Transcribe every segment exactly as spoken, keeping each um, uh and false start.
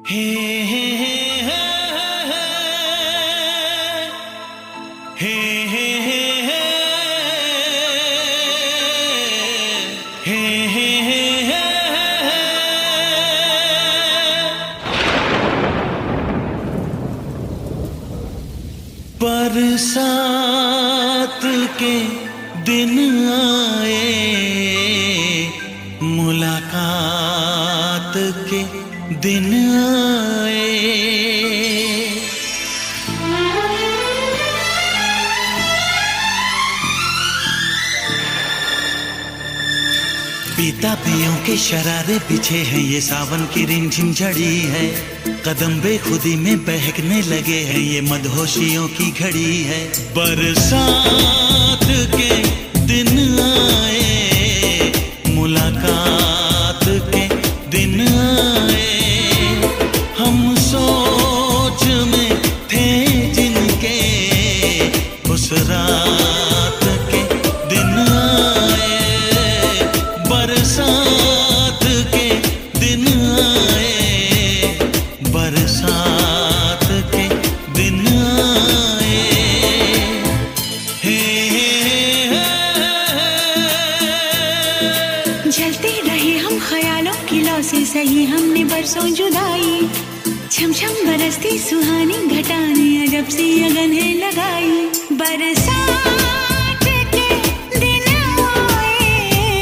हे हे हे हे हे हे हे हे हे हे बरसात के दिन आए, मुलाकात के दिन आए। पीता पियों के शरारे पीछे हैं, ये सावन की रिमझिम झड़ी है। कदम बेखुदी में बहकने लगे हैं, ये मदहोशियों की घड़ी है। बरसात के दिन आए, मुलाकात के दिन आए। हम सोच में थे जिनके, उस रात के दिन आए। बरसात के दिन आए, बरसात के दिन आए। हे जलते रहे हम ख्यालों की लौ से, सही हमने बरसों जुदाई। छम छम बरसती सुहानी घटाने, अजब सी अगन है लगाई। बरसात के दिन आए,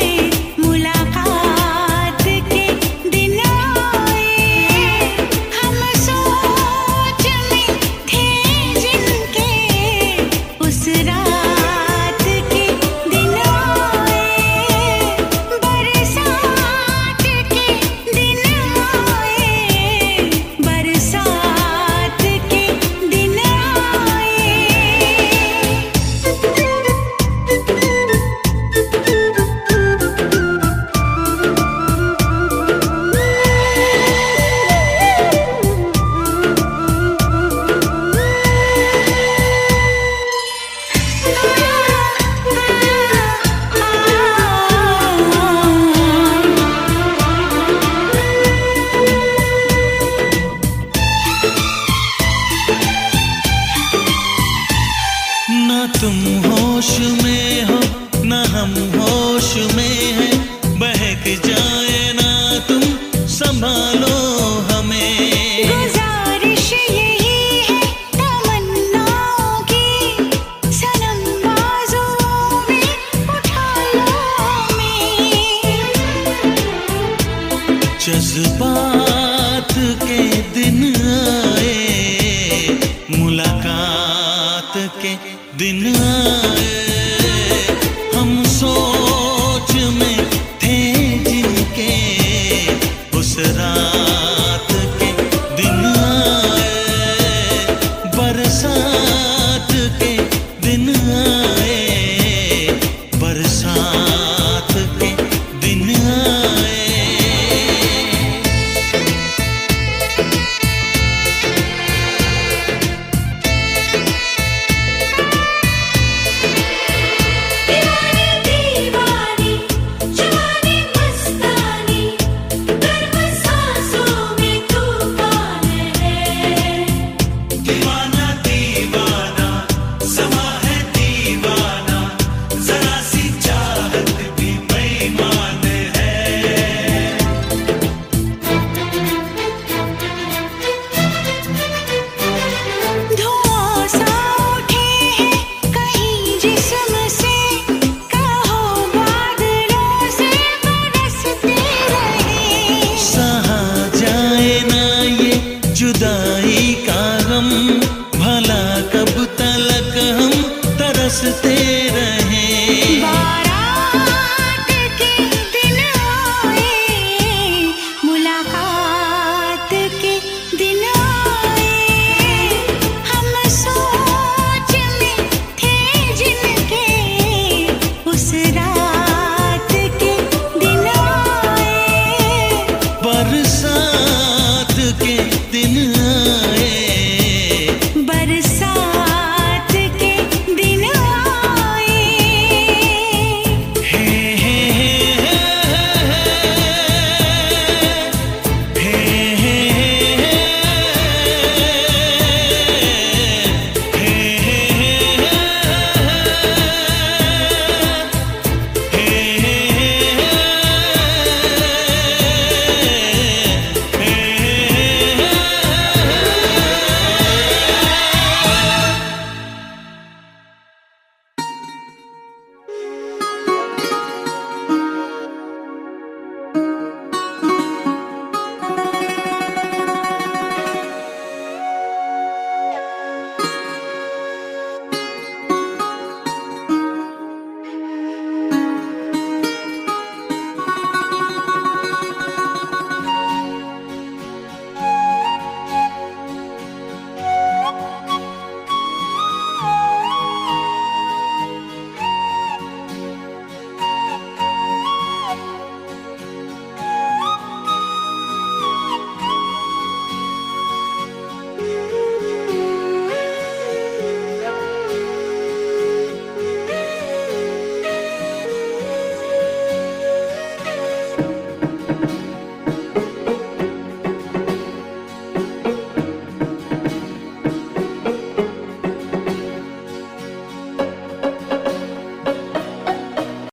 मुलाकात के दिन आए। हम सोच में थे जिनके, उस रात के दिन आए। बरसात के दिन आए, बरसात के दिन आए। ना तुम होश में हो, ना हम होश में हैं। बहक जाए ना तुम, संभालो हमें। गुजारिश यही है तमन्नाओं की, सनम बाजुओं में उठा लो हमें। जज्बात के दिन आए, मुलाकात के दिन आए। हम सोच में थे जिनके, उस रात